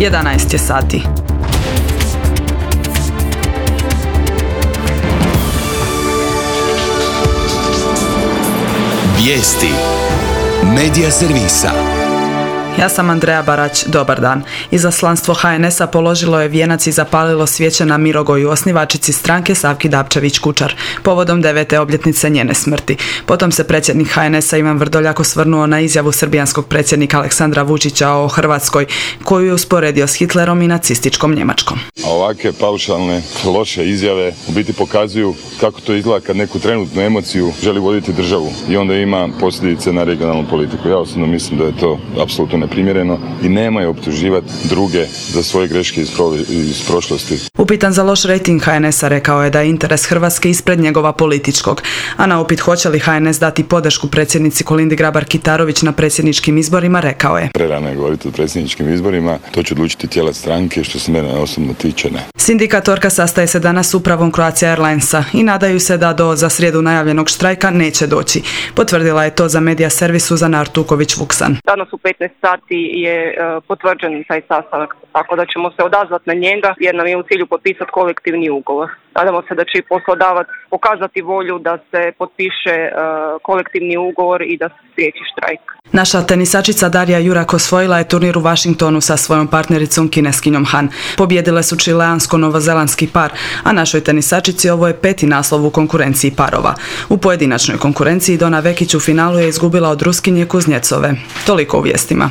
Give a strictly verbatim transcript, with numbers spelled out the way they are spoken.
jedanaest je sati. Vijesti Medija servisa. Ja sam Andreja Barać, dobar dan. Izaslanstvo ha en es a položilo je vijenac i zapalilo svijeće na Mirogoju, osnivačici stranke Savki Dabčević-Kučar, povodom devete obljetnice njene smrti. Potom se predsjednik ha en es a Ivan Vrdoljak osvrnuo na izjavu srbijanskog predsjednika Aleksandra Vučića o Hrvatskoj, koju je usporedio s Hitlerom i nacističkom Njemačkom. A ovakve paušalne, loše izjave u biti pokazuju kako to izgleda kad neku trenutnu emociju želi voditi državu i onda ima posljedice na regionalnu politiku. Ja osobno mislim da je to apsolutno neprimjereno i nemaju optuživati druge za svoje greške iz, pro, iz prošlosti. Upitan za loš rejting ha en es a rekao je da je interes Hrvatske ispred njegova političkog, a na upit hoće li ha en es dati podršku predsjednici Kolindi Grabar-Kitarović na predsjedničkim izborima rekao je: Prerano je govoriti o predsjedničkim izborima, to će odlučiti tijela stranke, što se mene osobno tiče ne. Sindikatorka sastaje se danas s upravom Croatia Airlinesa i nadaju se da do za srijedu najavljenog štrajka neće doći. Potvrdila je to za medija servis Suzana Artuković-Vuksan. Danas u petnaest sati je uh, potvrđen taj sastanak, tako da ćemo se odazvati na njega jer nam je u cilju potpisati kolektivni ugovor. Nadamo se da će i poslodavac pokazati volju da se potpiše uh, kolektivni ugovor i da se spriječi štrajk. Naša tenisačica Darija Jurak osvojila je turnir u Washingtonu sa svojom partnericom kineskinjom Han. Pobjedile su čileansko-novozelandski par, a našoj tenisačici ovo je peti naslov u konkurenciji parova. U pojedinačnoj konkurenciji Dona Vekić u finalu je izgubila od Ruskinje Kuznjecove. Toliko u vijestima.